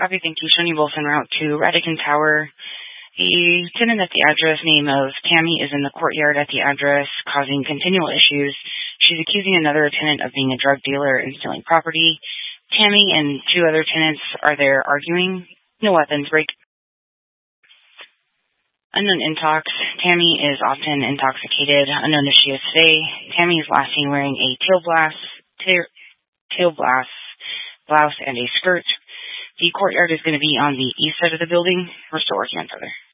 Copy, thank you. Showing you both en route to Radican Tower. A tenant at the address name of Tammy is in the courtyard at the address, causing continual issues. She's accusing another tenant of being a drug dealer and stealing property. Tammy and two other tenants are there arguing. No weapons break. Unknown intox. Tammy is often intoxicated. Unknown if she is today. Tammy is last seen wearing a tail blouse and a skirt. The courtyard is going to be on the east side of the building. We're still working on further.